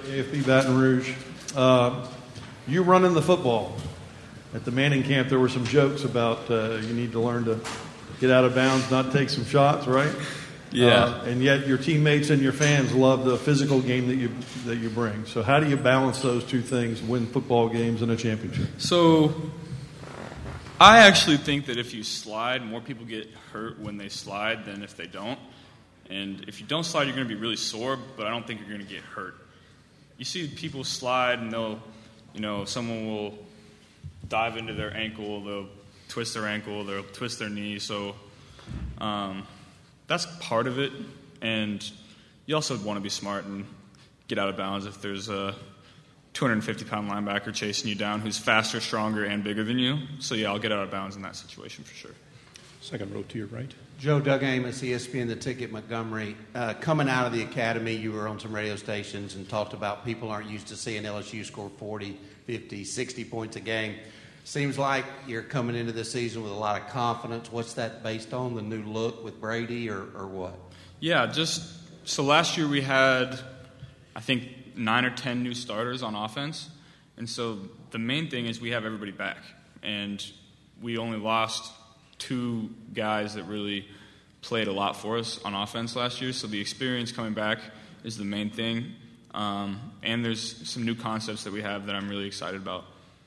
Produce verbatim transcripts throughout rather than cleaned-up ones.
A F B Baton Rouge. Uh, you running the football. At the Manning camp, there were some jokes about uh, you need to learn to get out of bounds, not take some shots, right? Yeah. Uh, and yet your teammates and your fans love the physical game that you that you bring. So how do you balance those two things, win football games and a championship? So I actually think that if you slide, more people get hurt when they slide than if they don't. And if you don't slide, you're going to be really sore, but I don't think you're going to get hurt. You see people slide and they'll, you know, someone will dive into their ankle, they'll twist their ankle, they'll twist their knee. So um, that's part of it. And you also want to be smart and get out of bounds if there's a two hundred fifty pound linebacker chasing you down who's faster, stronger, and bigger than you. So, yeah, I'll get out of bounds in that situation for sure. Second row to your right. Joe, Doug Amos, E S P N, The Ticket, Montgomery. Uh, coming out of the academy, you were on some radio stations and talked about people aren't used to seeing L S U score forty, fifty, sixty points a game. Seems like you're coming into this season with a lot of confidence. What's that based on, the new look with Brady or, or what? Yeah, just so last year we had, I think, nine or ten new starters on offense. And so the main thing is we have everybody back. And we only lost two guys that really played a lot for us on offense last year. So the experience coming back is the main thing. Um, and there's some new concepts that we have that I'm really excited about.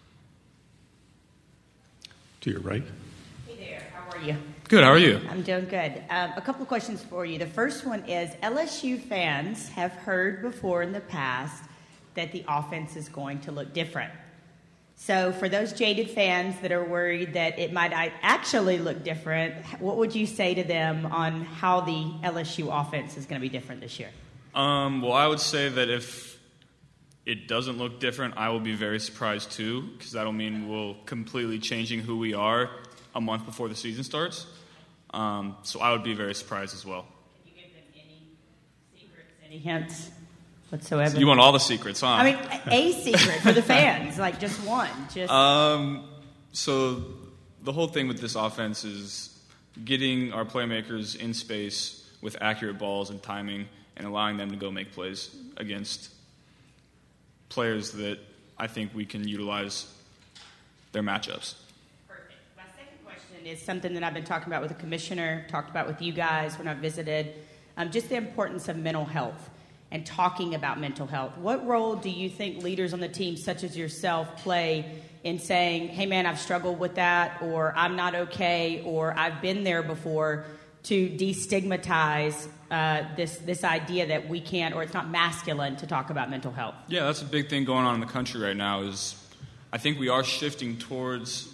To your right. Hey there, how are you? Good, how are you? I'm doing good. Um, a couple of questions for you. The first one is, L S U fans have heard before in the past that the offense is going to look different. So for those jaded fans that are worried that it might actually look different, what would you say to them on how the L S U offense is going to be different this year? Um, well, I would say that if it doesn't look different, I will be very surprised too, because that'll mean we'll completely changing who we are a month before the season starts. Um, so I would be very surprised as well. Can you give them any secrets, any hints whatsoever? So you want all the secrets, huh? I mean, a secret for the fans, like just one. Just Um, so the whole thing with this offense is getting our playmakers in space with accurate balls and timing and allowing them to go make plays against players that I think we can utilize their matchups. Perfect. My second question is something that I've been talking about with the commissioner, talked about with you guys when I visited, um, just the importance of mental health and talking about mental health. What role do you think leaders on the team, such as yourself, play in saying, hey, man, I've struggled with that, or I'm not okay, or I've been there before, to destigmatize uh, this this idea that we can't, or it's not masculine to talk about mental health? Yeah, that's a big thing going on in the country right now is I think we are shifting towards,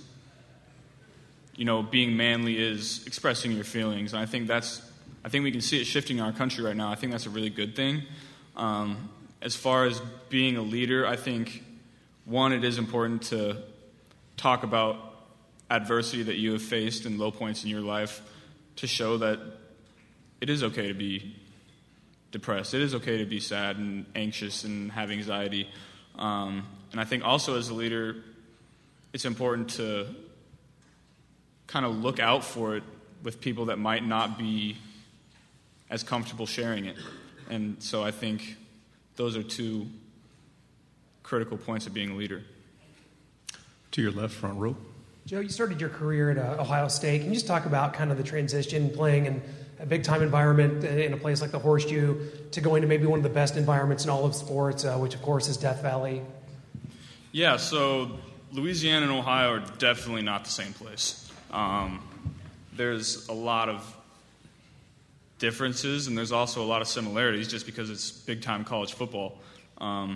you know, being manly is expressing your feelings. And I think that's, I think we can see it shifting in our country right now. I think that's a really good thing. Um, as far as being a leader, I think, one, it is important to talk about adversity that you have faced and low points in your life to show that it is okay to be depressed. It is okay to be sad and anxious and have anxiety. Um, and I think also as a leader, it's important to kind of look out for it with people that might not be as comfortable sharing it. And so I think those are two critical points of being a leader. To your left, front row. Joe, you started your career at uh, Ohio State. Can you just talk about kind of the transition playing in a big-time environment in a place like the Horseshoe to going to maybe one of the best environments in all of sports, uh, which, of course, is Death Valley? Yeah, so Louisiana and Ohio are definitely not the same place. Um, there's a lot of differences, and there's also a lot of similarities just because it's big-time college football. Um,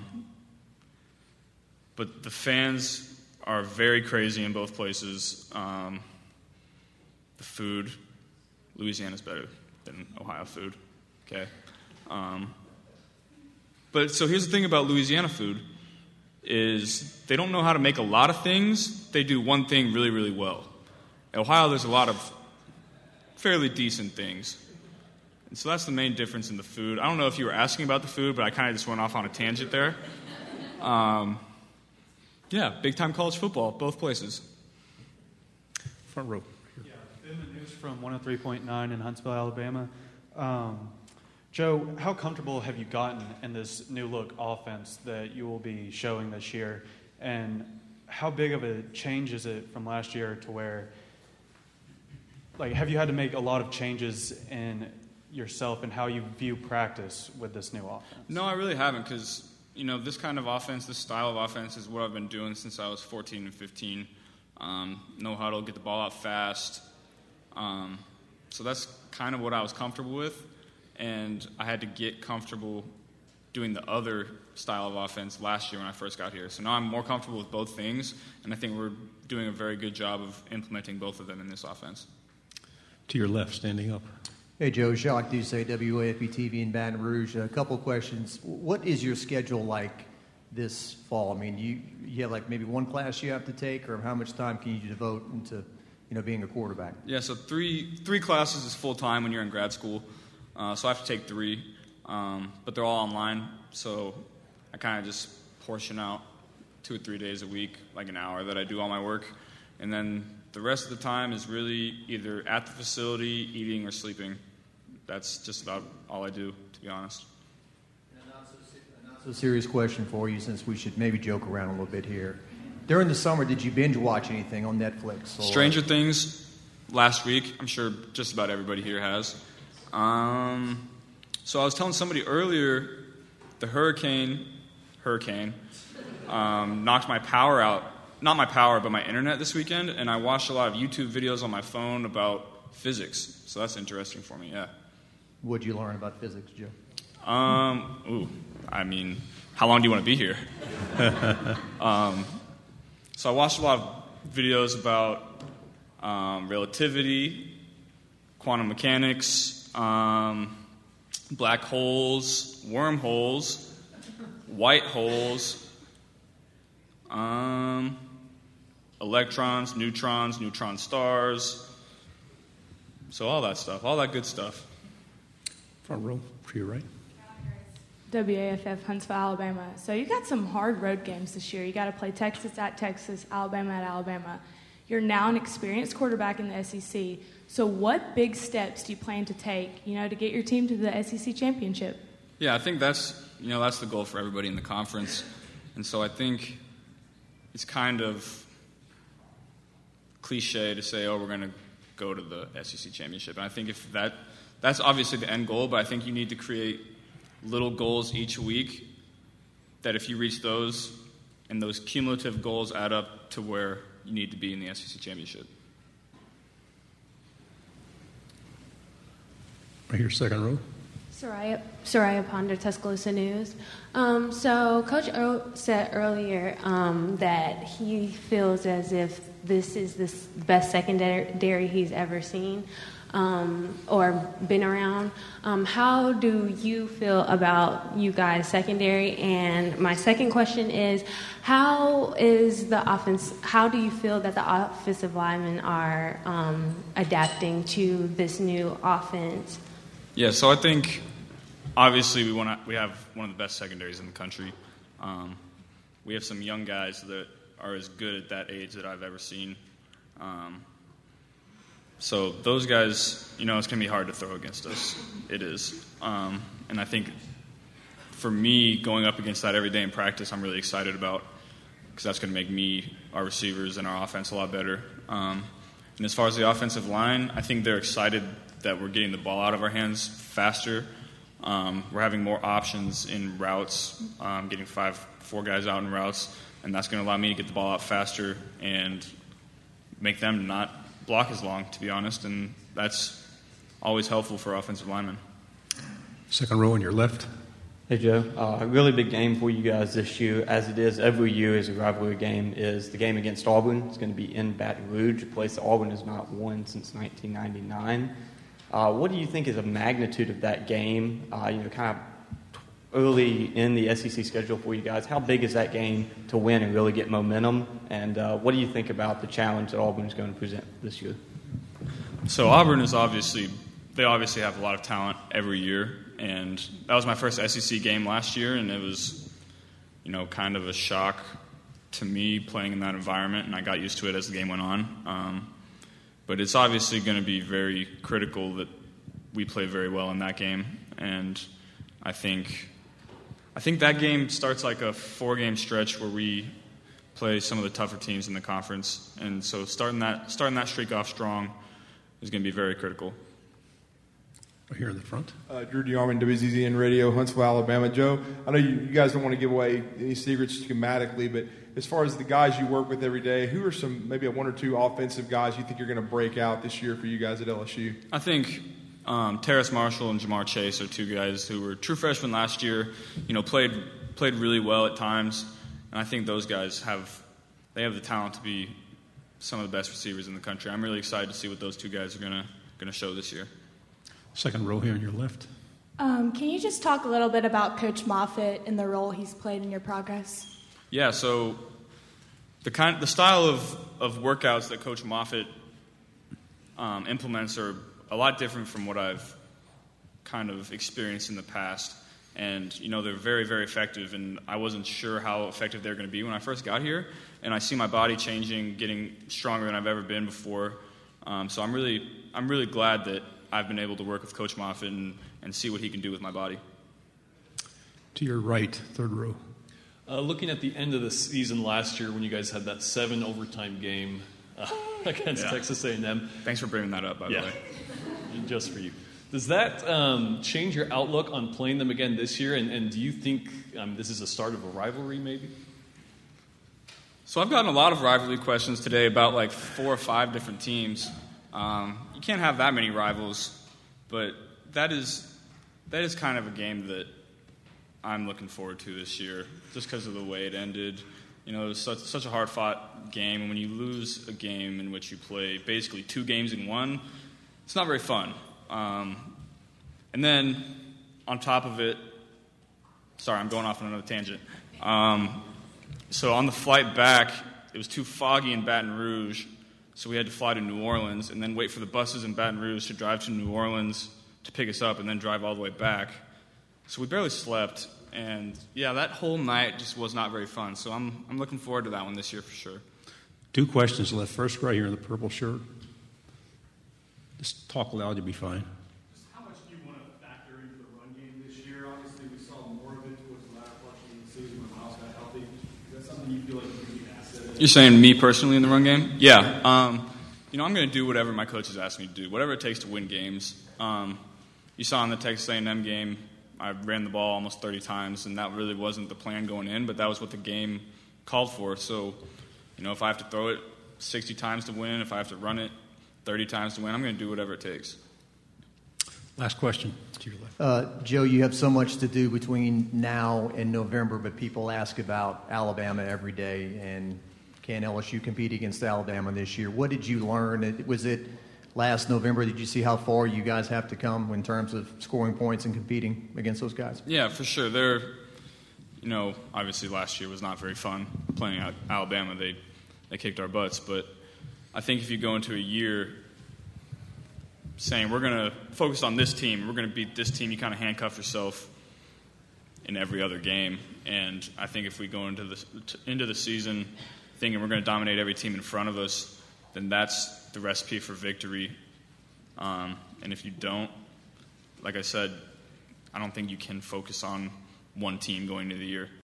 but the fans are very crazy in both places. Um, the food, Louisiana's better than Ohio food, okay? Um, but so here's the thing about Louisiana food is they don't know how to make a lot of things. They do one thing really, really well. In Ohio, there's a lot of fairly decent things. And so that's the main difference in the food. I don't know if you were asking about the food, but I kind of just went off on a tangent there. Um, yeah, big-time college football, both places. Front row. Yeah, Ben Manous from one oh three point nine in Huntsville, Alabama. Um, Joe, how comfortable have you gotten in this new look offense that you will be showing this year? And how big of a change is it from last year to where, like, have you had to make a lot of changes in yourself and how you view practice with this new offense? No, I really haven't, because, you know, this kind of offense, this style of offense is what I've been doing since I was fourteen and fifteen. Um, no huddle, get the ball out fast. Um, so that's kind of what I was comfortable with. And I had to get comfortable doing the other style of offense last year when I first got here. So now I'm more comfortable with both things, and I think we're doing a very good job of implementing both of them in this offense. To your left, standing up. Hey, Joe. Jacques Doucet, W A F B T V in Baton Rouge. A couple questions. What is your schedule like this fall? I mean, you you have like maybe one class you have to take, or how much time can you devote into, you know, being a quarterback? Yeah, so three three classes is full time when you're in grad school. Uh, so I have to take three, um, but they're all online. So I kind of just portion out two or three days a week, like an hour that I do all my work, and then the rest of the time is really either at the facility, eating, or sleeping. That's just about all I do, to be honest. A not so, a not so serious question for you, since we should maybe joke around a little bit here. During the summer, did you binge watch anything on Netflix? Or... Stranger Things last week. I'm sure just about everybody here has. Um, so I was telling somebody earlier, the hurricane, hurricane, um, knocked my power out. Not my power, but my internet this weekend, and I watched a lot of YouTube videos on my phone about physics. So that's interesting for me, yeah. What did you learn about physics, Joe? Um, ooh, I mean, how long do you want to be here? um, so I watched a lot of videos about um, relativity, quantum mechanics, um, black holes, wormholes, white holes, um, electrons, neutrons, neutron stars. So all that stuff, all that good stuff. Front row, to your right. W A F F, Huntsville, Alabama. So you got some hard road games this year. You got to play Texas at Texas, Alabama at Alabama. You're now an experienced quarterback in the S E C. So what big steps do you plan to take, you know, to get your team to the S E C championship? Yeah, I think that's, you know, that's the goal for everybody in the conference. And so I think it's kind of cliche to say, oh, we're going to go to the S E C championship. And I think if that, that's obviously the end goal, but I think you need to create little goals each week that if you reach those, and those cumulative goals add up to where you need to be in the S E C championship. Right here, second row. Soraya, Soraya Ponder, Tuscaloosa News. Um, so Coach O said earlier um, that he feels as if this is the best secondary he's ever seen um, or been around. Um, how do you feel about you guys' secondary? And my second question is, how is the offense? How do you feel that the offensive linemen are um, adapting to this new offense? Yeah, so I think obviously we want to, we have one of the best secondaries in the country. Um, we have some young guys that are as good at that age that I've ever seen. Um, so those guys, you know, it's going to be hard to throw against us. It is. Um, and I think for me, going up against that every day in practice, I'm really excited about, because that's going to make me, our receivers, and our offense a lot better. Um, and as far as the offensive line, I think they're excited that we're getting the ball out of our hands faster. Um, we're having more options in routes, um, getting five, four guys out in routes, and that's going to allow me to get the ball out faster and make them not block as long, to be honest, and that's always helpful for offensive linemen. Second row on your left. Hey, Joe. Uh, a really big game for you guys this year, as it is every year as a rivalry game, is the game against Auburn. It's going to be in Baton Rouge, a place that Auburn has not won since nineteen ninety-nine. Uh, what do you think is the magnitude of that game, uh, you know, kind of early in the S E C schedule for you guys? How big is that game to win and really get momentum? And uh, what do you think about the challenge that Auburn is going to present this year? So Auburn is obviously, they obviously have a lot of talent every year. And that was my first S E C game last year, and it was, you know, kind of a shock to me playing in that environment, and I got used to it as the game went on. Um, But it's obviously going to be very critical that we play very well in that game. and I think I think that game starts like a four-game stretch where we play some of the tougher teams in the conference, and so starting that starting that streak off strong is going to be very critical. Right here in the front. Uh, Drew DeArmond, W Z Z N Radio, Huntsville, Alabama. Joe, I know you, you guys don't want to give away any secrets schematically, but as far as the guys you work with every day, who are some maybe a one or two offensive guys you think you're going to break out this year for you guys at L S U? I think um, Terrace Marshall and Jamar Chase are two guys who were true freshmen last year. You know, played played really well at times, and I think those guys have they have the talent to be some of the best receivers in the country. I'm really excited to see what those two guys are gonna gonna show this year. Second row here on your left. Um, can you just talk a little bit about Coach Moffitt and the role he's played in your progress? Yeah, so the kind, the style of, of workouts that Coach Moffitt um, implements are a lot different from what I've kind of experienced in the past. And, you know, they're very, very effective, and I wasn't sure how effective they were going to be when I first got here. And I see my body changing, getting stronger than I've ever been before. Um, so I'm really, I'm really glad that I've been able to work with Coach Moffitt and, and see what he can do with my body. To your right, third row. Uh, looking at the end of the season last year when you guys had that seven overtime game uh, against Yeah. Texas A and M. Thanks for bringing that up, by yeah. the way. Just for you. Does that um, change your outlook on playing them again this year? And, and do you think um, this is a start of a rivalry maybe? So I've gotten a lot of rivalry questions today about like four or five different teams. Um, you can't have that many rivals, but that is that is kind of a game that I'm looking forward to this year, just because of the way it ended. You know, it was such, such a hard-fought game, and when you lose a game in which you play basically two games in one, it's not very fun. Um, and then on top of it, sorry, I'm going off on another tangent. Um, so on the flight back, it was too foggy in Baton Rouge. So we had to fly to New Orleans and then wait for the buses in Baton Rouge to drive to New Orleans to pick us up and then drive all the way back. So we barely slept. And, yeah, that whole night just was not very fun. So I'm I'm looking forward to that one this year for sure. Two questions left. First, right here in the purple shirt. Just talk loud, you'll be fine. How much do you want to factor into the run game this year? Obviously, we saw more of it towards the latter portion of the season when Miles got healthy. Is that something you feel like you can be an asset? You're saying me personally in the run game? Yeah. Um, you know, I'm going to do whatever my coaches ask me to do, whatever it takes to win games. Um, you saw in the Texas A and M game, I ran the ball almost thirty times, and that really wasn't the plan going in, but that was what the game called for. So, you know, if I have to throw it sixty times to win, if I have to run it thirty times to win, I'm going to do whatever it takes. Last question to your left. Uh, Joe, you have so much to do between now and November, but people ask about Alabama every day, and can L S U compete against Alabama this year? What did you learn? Was it last November? Did you see how far you guys have to come in terms of scoring points and competing against those guys? Yeah, for sure. They're, you know, obviously last year was not very fun playing at Alabama. They they kicked our butts, but I think if you go into a year saying we're going to focus on this team, we're going to beat this team, you kind of handcuff yourself in every other game. And I think if we go into the into the season thinking we're going to dominate every team in front of us, then that's the recipe for victory. Um, and if you don't, like I said, I don't think you can focus on one team going into the year.